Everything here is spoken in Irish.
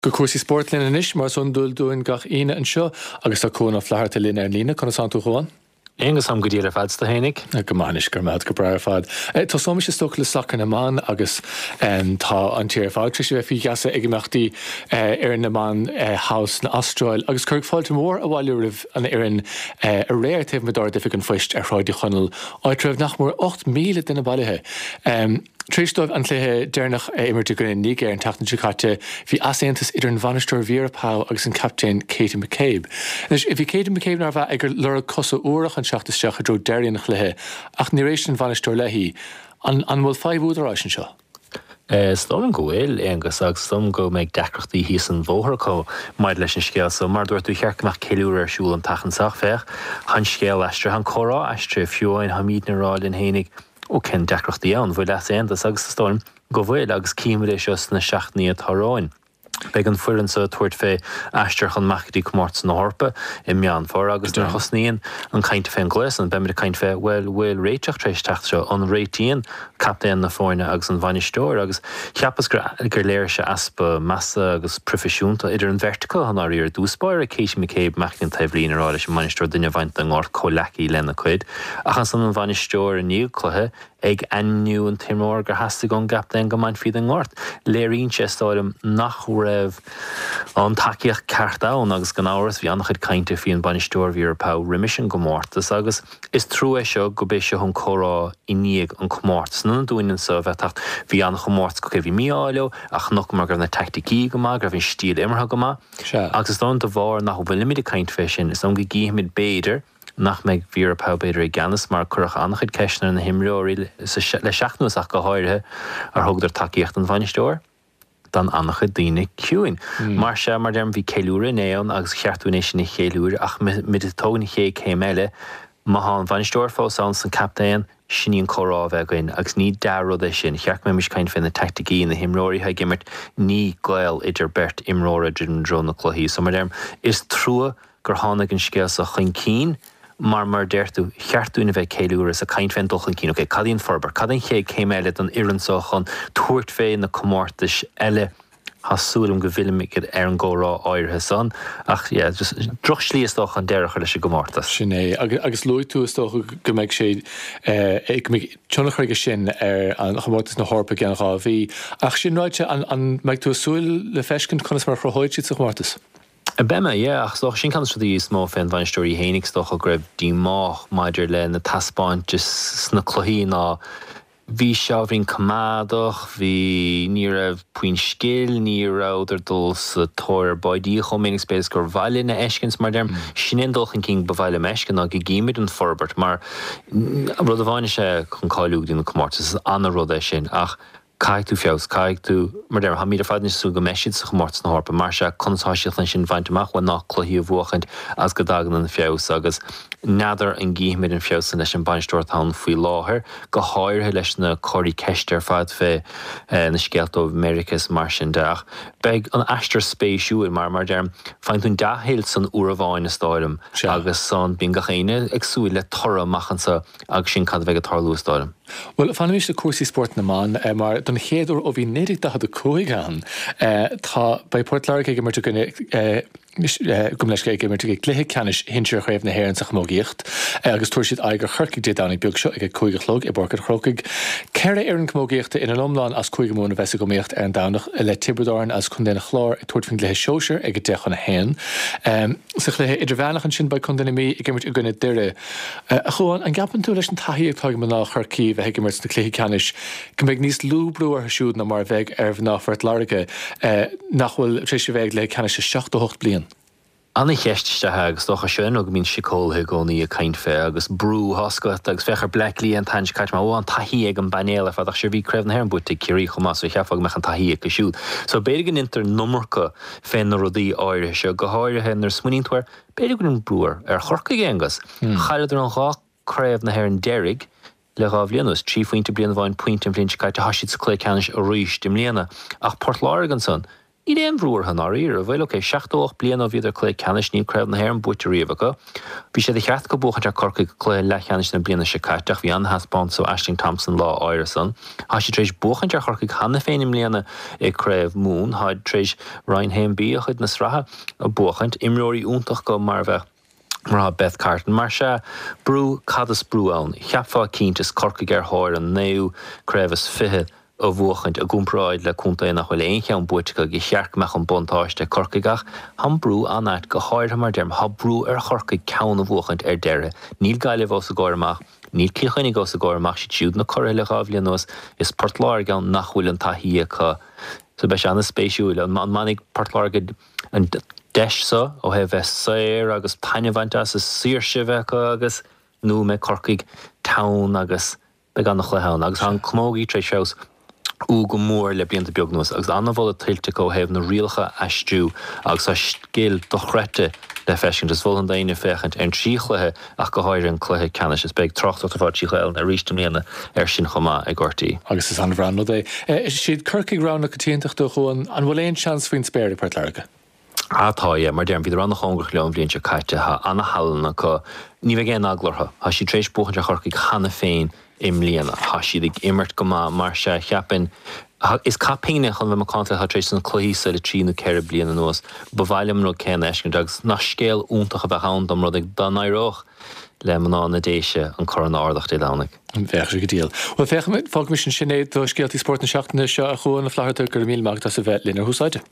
Go cuasí sport linn inis mar son dul dúin gach ine an seo agus tá cóna fleharta linn ar lína chuna sanú chuáin. Agus am go dtíar a fadsta hénig? Go máis gur mead go breir fad. Tá somis is stocha le sac na man agus tá an tíar fád trí sé bheith fi gasasa ag imeachtaí ar na man house na Astráil agus chuir fáilte mór a bhhailú rih an éan a réir taobh me dar dific an foiist ar chráid chonel áit raibh nach mór 8 míle duna bailithe. Trístóibh an chluthe déirnach imirtí go níige ar an tatan Chicatte hí asantas idir an bhainisteoir Vera Pauw agus an captain Katie McCabe. Nus if hí Katie McCabe nar bheith ag lura cosa uach an seachtasteach a dro déiríon nach chluthe ach ní rééis an bhainisteoir lehí an bhfuil 5 údarrá sin seo. Stom an gohfuil agus agus stom go méid decrochtaí híos an bmhthraá maid leis an scéal so mar dúirt tú chearcamach ceúr ar siúil an tachanach fech han scéal eistre han chorá eistre fiúin ha míad naráil in hénig ó cen decrochtaí ann bhfuil leas aontas agus storm go bhfuil agus cíimir éis na seaachnaí a tháráin. Beg an fuan sa tuairt fé eistir chun macdí cummát na Harpa I meán fór agus nar chosníon an cainte fé an glas an bemir caint fé bhfuil réiteach trééis techt seo an réitíon captéan na fáine agus an bhainisteoir agus cheappas gur léir se aspa massa agus profisiúnta idir an vertical an áí ar dúspáir a Katie McCabe meachcin taobh líonar áil sem bhainisteoir duine bhaint an ngát cholecí lena chuid ach an san an bhainisteoir a níl cluthe ag aniu an timór gur hasasta gon gaptain go main fiad an ngát. Léirín sé stáilm nach raibh an takeíoch ceartán agus gan áras bhí annach chud cainte fí an bhainisteoir Vera Pauw riimisin go mórtas agus is trú é seo go béis seo an chorá iníag an chmórt. Sna dúinn sa bheitacht bhí annach chmórt go céh míáileo ach noch mar gur na tacticí go má gur bhín stíl imirtha go má. Agus is dá de bhar nach bhfuil limimiid caint fé sin is an go gíimiid béidir nach meid Vera Pauw beidir ag ganas mar chuach annach chud ceisnar na himreoirí le seaachnúach go háirithe ar thugtar takeíocht an bhainisteoir dan annach chud daoine ciúin. Mar se mar derm bhí céúra néann agus cheartúnéis sin na chéúir ach mid tóna ché céime má an bhainisteoir fósáin san captéin sinníon chorá bheith goin agus ní darrad é sin chearc mé mis caint fin na tacticí na himróirí ha gimmert ní gail idir bert imróra an dro na chluhíí. So mar derm is trua gur tháinig an scéal sa chun cín mar deirtú cheartúna bheith céúir is a caint féin dulchan cín, ok, cadíon forbar, cadíon ché céime an iransáchan tuairt fé na comórtas eile hasúlum go bhfuilimiid ar an górá áirithe san ach just droch slíostách an deirech leis go mórtas. Sinné agus luú tú istócha go méid sé tunnachige sin ar an chomórtas na Harpa ceanachá bhí ach sin ráite an meid tú súil le feiscin chunas mar chrothóid siad sa chomórtas. Bema, ach so sin can the small fan van story hénig stoch grib die mach maidir le na taspáint just sna chluhí ná hí seo hín cumádach hí ní raibh puin scéil ní ráidir dul sa tóir baidí choménig spéis gur bhaile na eiscins mar derm sin dulchan cin bhhaile meiscin a go gíimiid an forbert mar rud a bhaine sé chun cáilúg dí na comórtas anna rud é sin ach caig tú fios, caig tú mar der ha míidir fadnis sú go meisiid sa chomórtas na Harpa mar se consáisiach an sin bhainteach bhain nach chluhí a bhuachant as go dagan an fios agus neadar an gíimiid an fios leis an bhainisteoir tá faoi láthair go háirthe leis na choirí ceiste fad fé na scéaltómh Americas mar sin deach. Beg an eistir spéisiúil mar derm fain tún dahéil san uair bháin na stáilm agus san bíon gachéine ag súil le torra machchansa agus sin cad bheith a tarlú stáilm. Well, fan is de cuasí sport na man, maar dan héidir ó bhí nédig da de cóig an. Tá bei Portlair ag mar gomleisce mar gluthe canis hinseir chréibh na héann sa chmógíocht agus tuair siad aigur churcaigh dé dána beag seo ag cóigelog I borcad chrócaigh. Ceir ar an chmógíochta ina lomláin as cóig móna bheits go méocht ar an dánach le tibredáin as chun déna chlár ag tuairt fin gluthe seoir ag dechan na héin. Sa gluthe idir bhenachan sin ba chun déna mí ag gimmert gona deire. Chuan an gapan tú leis an taí ag man ná churcaigh bheith gimmert na gluthe canis go méid níos lúbrú ar siúd na mar bheith ar bhnáfart láige nachhfuil trééis bheith le canis 7-8 blian. Anna cheistethe agus docha sin og mín sicóthe gcónaí a caint fé agus brú hoscat agus fechar bleclí an taint caiit má an taí ag an banéile fad ach sé bhí creibh na bute cirí chumá so cheafag mechan taí go siúd. So beidir an inter nummercha féin na rudaí áirithe seo go háirithe nar smuíntuair beidir go an brúar ar chorca géangas. Chaidir an gá creibh na an derig le rábhlíanús trí faointe blian bháin puinte an bblin caiite hasisiid sa clé canis a ríis dim léana ach Portlair an son Ní éon brúr an áír a bhfuil oké 16 blian ó bhíidir clé canis ní creibh na hhéir an buteíomh go. Bhí sé cheart go bucha de corca clé lechanis na bliana se caiiteach bhí an haspáint so Ashling Thompson lá áirisan. Tá sé trééis buchan de chorca chana féinim líana ag creibh mún, háid trééis Ryan Hain-bí a chud na sratha a buchant imreoirí úntaach go mar bheith mar Beth Carton mar se brú cadas brú ann. Cheapfá cíntas corca gur háir an néú creibhas fithe a bhuachant a gúmpraid le cúnta nach bhfuil éonche an buitecha go chearc meach an bontáiste corcaigach, han brú anait go háir mar derm ha brú ar chorca ceann a bhuachant ar deire. Níl gaiileh os a gáirmach, níl cíchainnig os a gáirmach si siúd na chorile gábhlian nos is portláir gan nach bhfuil an taithí acha. So beis anna spéisiúil an manig portláir an deis so ó heh séir agus tainehhaintas is sír sibhecha agus nó me corcaig town agus be gan nach lehan agus an cmógaí tre seos ú go mór le blianta beagnús agus anna bhil a tiltte go hebh na rialcha aistú agus a scéal do chreite le fesin is bhil an daine fechant an tríchlathe ach go háir an cluthe canis is beag trocht a bhá tíchail na rístem líana sin chomá ag gortaí. Agus is an bhran nó é. Siad curcaig rán na cotíintach do chuin an bhfuil éon seans faoin spéir Port Larga. Atá mar derm bhí an nach hongach leon blion se caiite ha anna halna go ní bheith géan aglartha. Tá si trééis buchan de chorcaig chana féin im líana. Tá siad ag immert go mar se cheapin is capíine chun bheith cáanta a trééis an chluísa le tríú ceir bliana nuas, bhhailem nó cén eiscin agus na scéal úntaach a bheith hán am rud ag don éireach le maná na déise an choran ádacht é dánig. An bheith go díal. Well fág mis sin sinnéad do scéaltí sport na seachtainna seo a chuin na flahartar gur míl magtas a bheith lína húsáide.